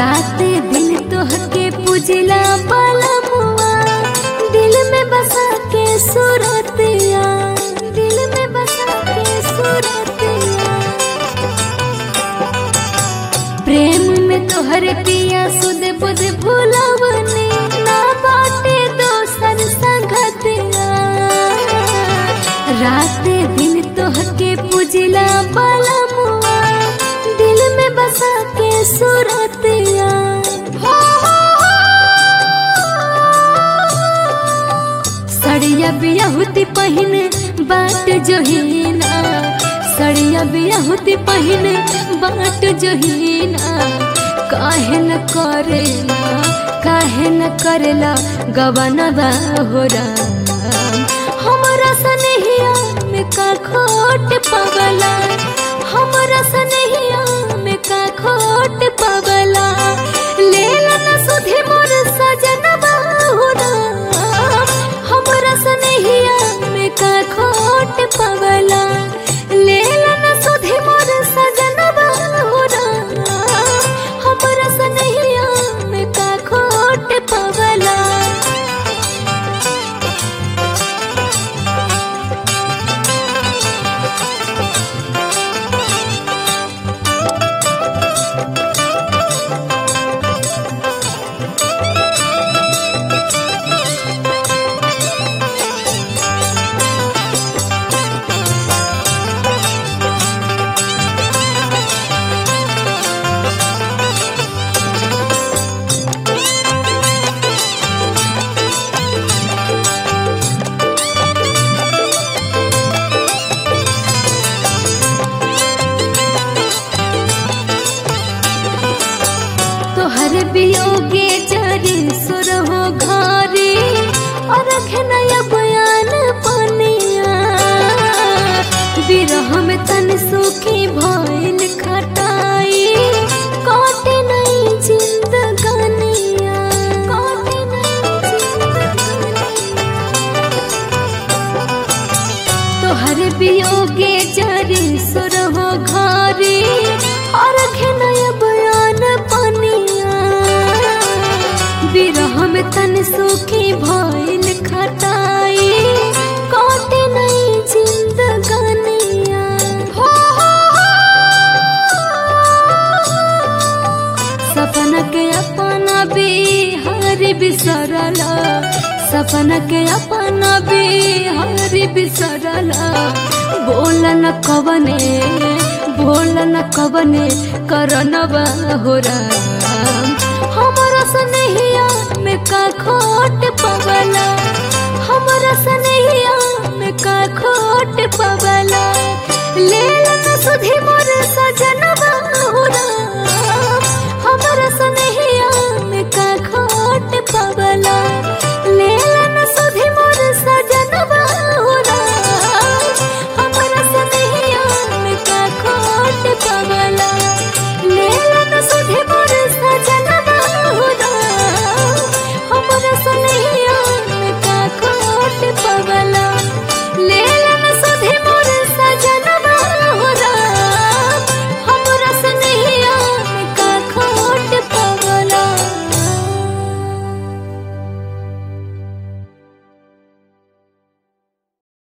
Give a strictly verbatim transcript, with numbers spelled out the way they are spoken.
रात दिन तोहके पूजला बलमुआ, दिल में बसा के सूरतिया, दिल में बसा के सूरतिया। प्रेम में तोहरे पिया सुध बुध भुलावने, ना बाटे दोसर संगतिया। रात दिन तोहके पूजला बलमुआ, दिल में बसा के सूरतिया। सड़िया बियाहुती पहिने बाट जोहीना, सड़िया बियाहुती पहिने बाट जोहीना। काहे न करेला, काहे न करेला गवनवा हो राम। हमरा सनहिया में का खोट पवला, हमरा सनहिया में का खोट पवला। लेला न सुधे मोर सजनवा हो राम, हमरा सनहिया में का खोट पवला। लेला न सुधे मोर सजनवा हो राम, हमरा सनहिया में का खोट पवला। तोहर बियोगे जरी सुर हो घरे, और नया बयान पनिया। विरह में तन सुखी भइल खटाई, काटे नहीं जिंदगानिया, काटे नहीं जिंदगानिया। तोहर बियोगे जरी सुर हो घरे, और नया बयान पनिया। विरह में तन सुखी भइल खटाई, काटे नहीं जिंदगानिया। सपना के अपना बिहारी बिसरला, सपना के अपना बिहारी बिसरला। बोल न कवने, बोल न कवने करनवा हो राम। हमरा सनहिया में का खोट पवला।